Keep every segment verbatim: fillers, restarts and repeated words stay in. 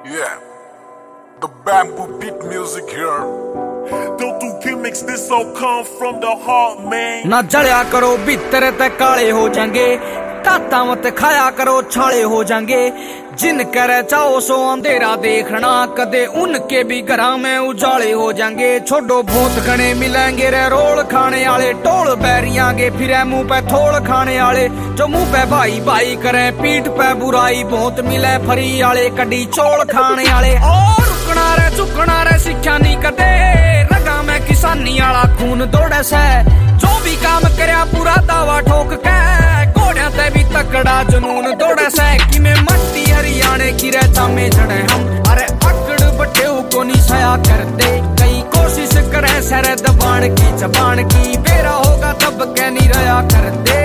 Yeah, the bamboo beat music here. Don't do gimmicks, this all come from the heart, man. ना जड़िया करो भीतर ते काले हो जाएंगे, ताता मत खाया करो छाले हो जाएंगे। जिन करे चाहो सो अंधेरा देखना, कदे उनके भी घरा में उजाले हो जाएंगे। छोड़ो भूत घने मिलेंगे रे रोल खाने वाले, टोल बैरियां के फिर मुंह पे थोड़ खाने वाले। जो मुंह पे भाई भाई करे पीठ पे बुराई, बहुत मिले फरी वाले कड़ी चोल खाने वाले। और रुकना रे चुकना रे सिक्ख्या नहीं कदे, रगा में किसानी वाला खून दौड़े से। जो भी काम करया पूरा दावा ठोक के, घोड़िया ते भी तकड़ा जुनून दौड़े से। कि मैं मट्टी हरियाणे की रहता में जड़े हम, अरे अकड़ बटे को नहीं सया करते। कई कोशिश करे सर दबान की जबान की, बेरा होगा तब कह नहीं रहा करते।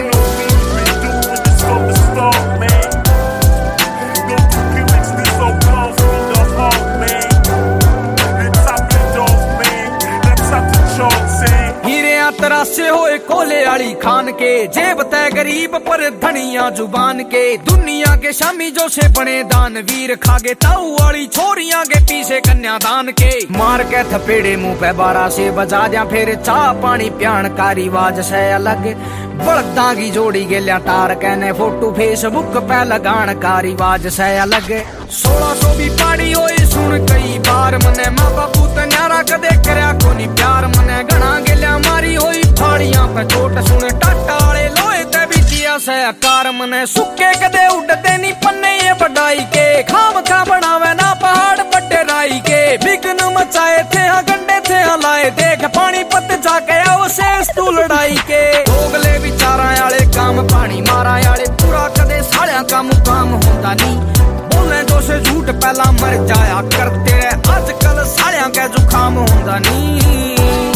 तरासे होए कोले आली खान के, जेब तय गरीब पर धनिया जुबान के। दुनिया के शामी जो से बने दानवीर, खागे ताऊ वाली छोरियां के पीछे कन्यादान के। मार के थपेड़े मुंह पे बारह से बजा दिया, फिर चाह पानी प्यान का रिवाज से अलग। बड़दा की जोड़ी गेलिया तार कहने, फोटो फेसबुक पे लगान का रिवाज से अलग। सोलह सौ भी पाड़ी होई सुन कई बार, मने माँ बापू तन्यारा कदे करया कोनी प्यार। मने घना गेलिया मारी होई फाड़ियां पे चोट, सुन टाटा वाले लोहे ते भी किया से आकार। मने सुक्के कदे उड़ते नहीं पन्ने ये बढ़ाई के, खाम खा बनावे ना पहाड़ बड़े राई के। बिगन मचाए थे हाँ गंडे थे हाँ लाए, देख पानी पत जाके आओ शेष तू लड़ाई के। दोगले विचारा वाले काम पानी मारा वाले, पूरा कदे साड़िया का मुकाम होता नहीं। बोले जो से झूठ पहला मर जाया करते रहे, आजकल साड़िया के जुकाम होता नहीं।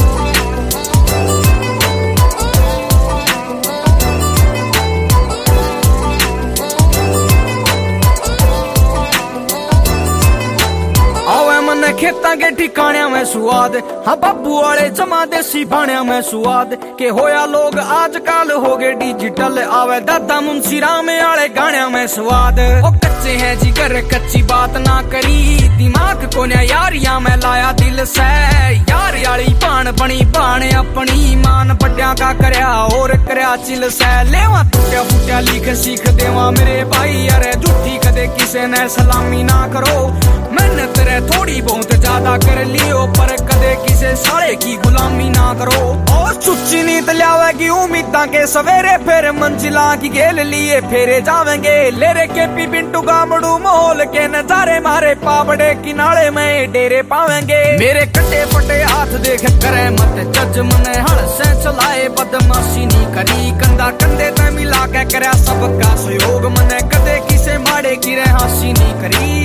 खेता के ठिकाणिया में सुआद, हाँ बाबू वाले जमा देसी बाणिया में सुआद। के होया लोग आजकल हो गए डिजिटल, आवे दादा मुंशी राम वाले गाणिया में स्वाद। ओ कच्चे हैं जिगर कच्ची बात ना करी, दिमाग को न यारिया में लाया दिल से। यार याली बाण बनी बाण अपनी, मान बड्या का करया और करया चिल से। लेवा टूटिया फूटिया लिख सीख देवा मेरे भाई, अरे झूठी कदे किसे ने सलामी ना करो। मेहनत रे थोड़ी बहुत ज्यादा कर लियो, पर कदे किसे साले की गुलामी ना करो। और चुच्ची नींद लियावेगी उम्मीदां के सवेरे, फिर मंजिला की गेल लिए फेरे जावेंगे। लेरे के पी बिंटू गामड़ू माहौल के नजारे, मारे पावड़े किनारे में डेरे पावेंगे। मेरे कटे फटे हाथ देख करे मत जज, मने हड़ से चलाए बदमाशी नहीं करी। कंधा कंधे ते मिला के करया सबका सहयोग, मने कदे किसे माड़े की रे हासी नहीं करी।